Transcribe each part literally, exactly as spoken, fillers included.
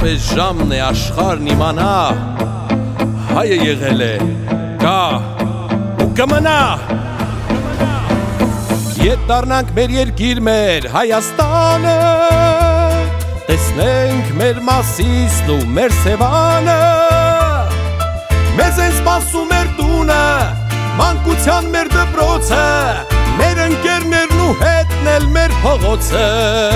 պես ժամն է աշխարհն իմանա, հայը եղել է, կա ու կմնա։ Ետ դառնանք մեր երկիր մեր Հայաստանը, տեսնենք մեր Մասիսն ու մեր Սևանը, մեզ են սպասում մեր տունը, մանկության մեր դպրոցը, մեր ընկերներն ու հետն էլ մեր փողոցը։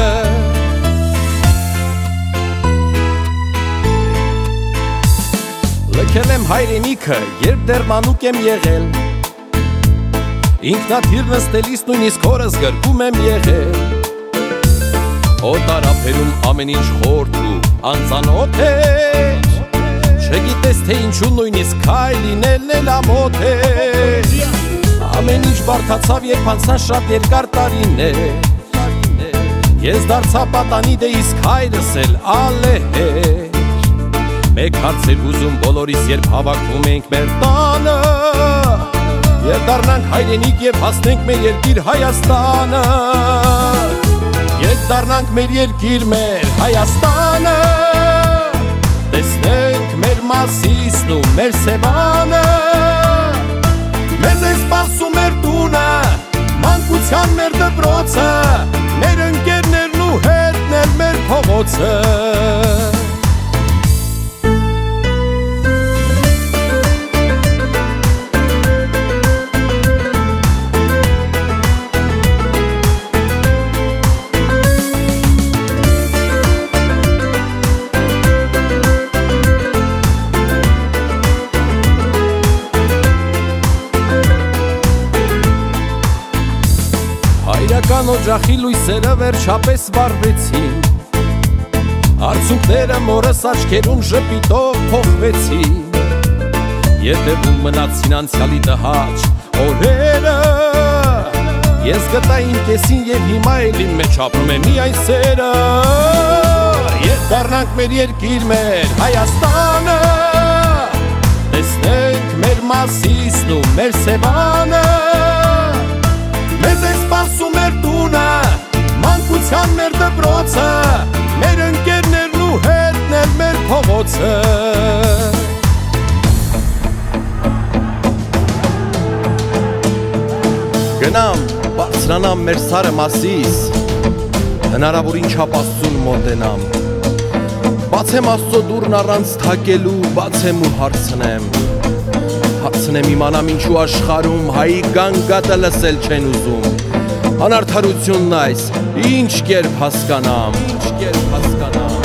Լքել եմ հայրենիքը, երբ դեռ մանուկ եմ եղել, ինքնաթիռ նստելիս նույնիսկ հորս գրկում եմ եղել, օտարափերում ամեն ինչ խորտ ու անծանոթ էր, չգիտես թե ինչու նույնիսկ քայլ լինելն էլ ամոթ էր, ամեն ինչ բարդացավ երբ անցան շատ երկար տարիներ, ես դարձա պատանի դե իսկ հայրս էլ ալեհեր, մեկ հարց էր ուզում բոլորիս երբ հավաքվում ենք մեր տանը, Եվ դառնանք հայրենիք և հասնենք մեր երկիր Հայաստանը, Եվ դառնանք մեր երկիր մեր Հայաստանը, տեսնենք մեր Մասիսն ու մեր Սևանը, մեզ են սպասում մեր տունը, մանկության մեր դպրոցը, մեր ընկերներն ու հետն էլ մեր փողոցը։ Հայրական օջախի լույսերը վերջապես վառվեցին, Արցունքները մորս աչքերում ժպիտով փոխվեցին, Երդևում մնացին անցյալի տհաճ օրերը, Ես գտա իմ կեսին և հիմա էլ իմ մեջ ապրում է միայն սերը, Եվ դառնանք մեր երկիր մեր Հայաստանը, տեսնենք մեր Մասիսն ու մեր Սևանը, Մեզ են սպասում մեր տունը, մանկության մեր դպրոցը, մեր ընկերներն ու հետն էլ մեր փողոցը։ Գնամ, բարձրանամ մեր սարը Մասիս, հնարավորին չափ Աստծուն մոտենամ, բացեմ Աստծո դուռն առանց թակելու, բացեմ ու հարցնեմ, Հարցնեմ իմանամ ինչու աշխարհում հայի գանգատը լսել չեն ուզում, Անարդարությունն այս ինչ կերպ հասկանամ, ինչ կերպ հասկանամ,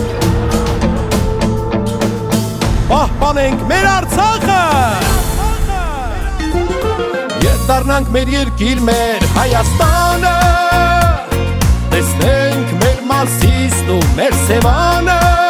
Պահպանենք մեր Արցախը, Եվ դառնանք մեր երկիր մեր Հայաստանը, տեսնենք մեր Մասիսն ու մեր Սևանը,